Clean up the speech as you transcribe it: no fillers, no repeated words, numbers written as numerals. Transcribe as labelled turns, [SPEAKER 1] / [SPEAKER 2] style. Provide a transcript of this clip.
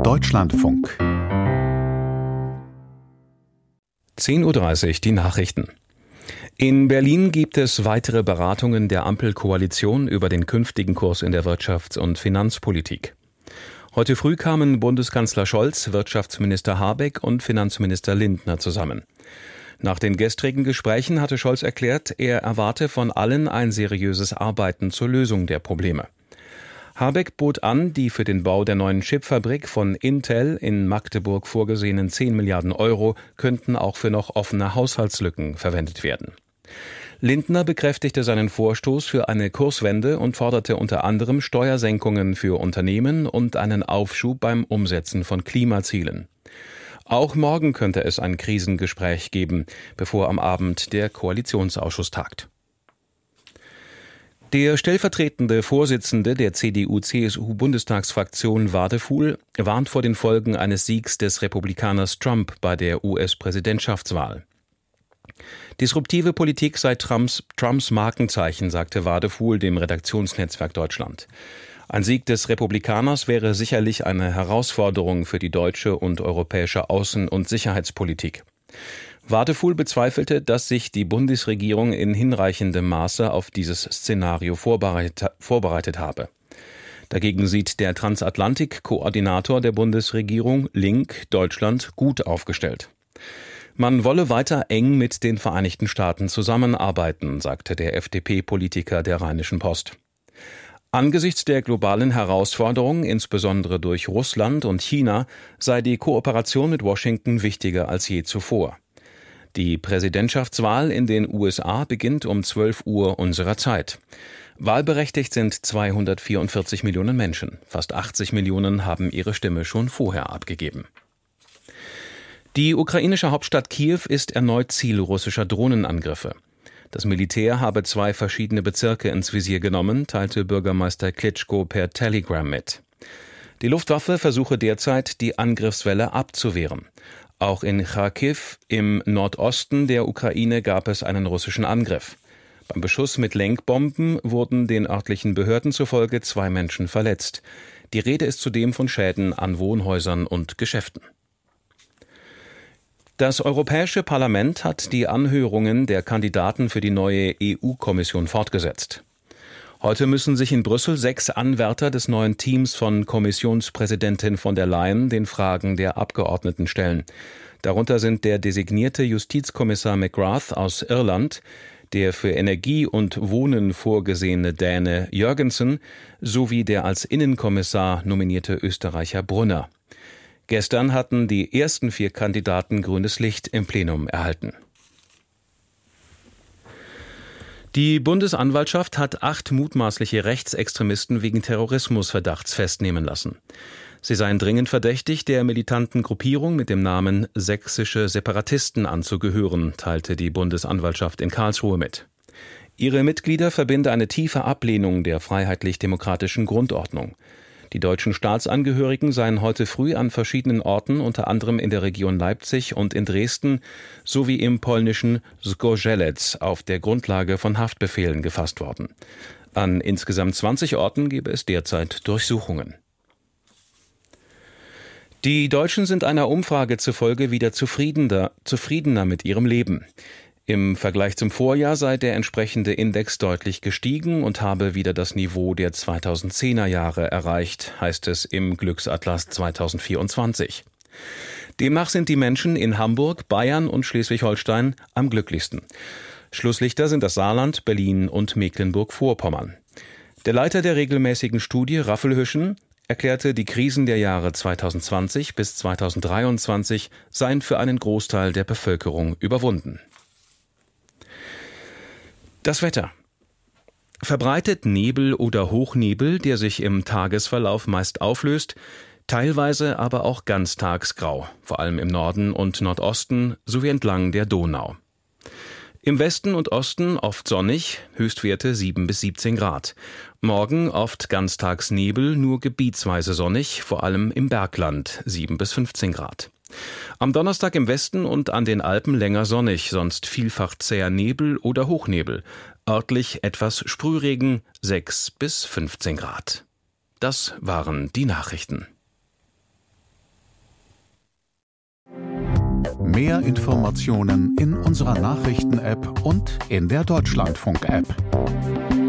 [SPEAKER 1] Deutschlandfunk
[SPEAKER 2] 10:30 Uhr die Nachrichten. In Berlin gibt es weitere Beratungen der Ampelkoalition über den künftigen Kurs in der Wirtschafts- und Finanzpolitik. Heute früh kamen Bundeskanzler Scholz, Wirtschaftsminister Habeck und Finanzminister Lindner zusammen. Nach den gestrigen Gesprächen hatte Scholz erklärt, er erwarte von allen ein seriöses Arbeiten zur Lösung der Probleme. Habeck bot an, die für den Bau der neuen Chipfabrik von Intel in Magdeburg vorgesehenen 10 Milliarden Euro könnten auch für noch offene Haushaltslücken verwendet werden. Lindner bekräftigte seinen Vorstoß für eine Kurswende und forderte unter anderem Steuersenkungen für Unternehmen und einen Aufschub beim Umsetzen von Klimazielen. Auch morgen könnte es ein Krisengespräch geben, bevor am Abend der Koalitionsausschuss tagt. Der stellvertretende Vorsitzende der CDU-CSU-Bundestagsfraktion Wadefuhl warnt vor den Folgen eines Siegs des Republikaners Trump bei der US-Präsidentschaftswahl. Disruptive Politik sei Trumps Markenzeichen, sagte Wadefuhl dem Redaktionsnetzwerk Deutschland. Ein Sieg des Republikaners wäre sicherlich eine Herausforderung für die deutsche und europäische Außen- und Sicherheitspolitik. Wadefuhl bezweifelte, dass sich die Bundesregierung in hinreichendem Maße auf dieses Szenario vorbereitet habe. Dagegen sieht der Transatlantik-Koordinator der Bundesregierung, Link, Deutschland gut aufgestellt. Man wolle weiter eng mit den Vereinigten Staaten zusammenarbeiten, sagte der FDP-Politiker der Rheinischen Post. Angesichts der globalen Herausforderungen, insbesondere durch Russland und China, sei die Kooperation mit Washington wichtiger als je zuvor. Die Präsidentschaftswahl in den USA beginnt um 12 Uhr unserer Zeit. Wahlberechtigt sind 244 Millionen Menschen. Fast 80 Millionen haben ihre Stimme schon vorher abgegeben. Die ukrainische Hauptstadt Kiew ist erneut Ziel russischer Drohnenangriffe. Das Militär habe 2 verschiedene Bezirke ins Visier genommen, teilte Bürgermeister Klitschko per Telegram mit. Die Luftwaffe versuche derzeit, die Angriffswelle abzuwehren. Auch in Charkiw im Nordosten der Ukraine gab es einen russischen Angriff. Beim Beschuss mit Lenkbomben wurden den örtlichen Behörden zufolge 2 Menschen verletzt. Die Rede ist zudem von Schäden an Wohnhäusern und Geschäften. Das Europäische Parlament hat die Anhörungen der Kandidaten für die neue EU-Kommission fortgesetzt. Heute müssen sich in Brüssel 6 Anwärter des neuen Teams von Kommissionspräsidentin von der Leyen den Fragen der Abgeordneten stellen. Darunter sind der designierte Justizkommissar McGrath aus Irland, der für Energie und Wohnen vorgesehene Däne Jørgensen sowie der als Innenkommissar nominierte Österreicher Brunner. Gestern hatten die ersten 4 Kandidaten grünes Licht im Plenum erhalten. Die Bundesanwaltschaft hat 8 mutmaßliche Rechtsextremisten wegen Terrorismusverdachts festnehmen lassen. Sie seien dringend verdächtig, der militanten Gruppierung mit dem Namen Sächsische Separatisten anzugehören, teilte die Bundesanwaltschaft in Karlsruhe mit. Ihre Mitglieder verbinde eine tiefe Ablehnung der freiheitlich-demokratischen Grundordnung. Die deutschen Staatsangehörigen seien heute früh an verschiedenen Orten, unter anderem in der Region Leipzig und in Dresden, sowie im polnischen Zgorzelec auf der Grundlage von Haftbefehlen gefasst worden. An insgesamt 20 Orten gebe es derzeit Durchsuchungen. Die Deutschen sind einer Umfrage zufolge wieder zufriedener mit ihrem Leben. Im Vergleich zum Vorjahr sei der entsprechende Index deutlich gestiegen und habe wieder das Niveau der 2010er Jahre erreicht, heißt es im Glücksatlas 2024. Demnach sind die Menschen in Hamburg, Bayern und Schleswig-Holstein am glücklichsten. Schlusslichter sind das Saarland, Berlin und Mecklenburg-Vorpommern. Der Leiter der regelmäßigen Studie, Raffelhüschen, erklärte, die Krisen der Jahre 2020 bis 2023 seien für einen Großteil der Bevölkerung überwunden. Das Wetter. Verbreitet Nebel oder Hochnebel, der sich im Tagesverlauf meist auflöst, teilweise aber auch ganztagsgrau, vor allem im Norden und Nordosten sowie entlang der Donau. Im Westen und Osten oft sonnig, Höchstwerte 7 bis 17 Grad. Morgen oft ganztags Nebel, nur gebietsweise sonnig, vor allem im Bergland 7 bis 15 Grad. Am Donnerstag im Westen und an den Alpen länger sonnig, sonst vielfach zäher Nebel oder Hochnebel. Örtlich etwas Sprühregen, 6 bis 15 Grad. Das waren die Nachrichten.
[SPEAKER 1] Mehr Informationen in unserer Nachrichten-App und in der Deutschlandfunk-App.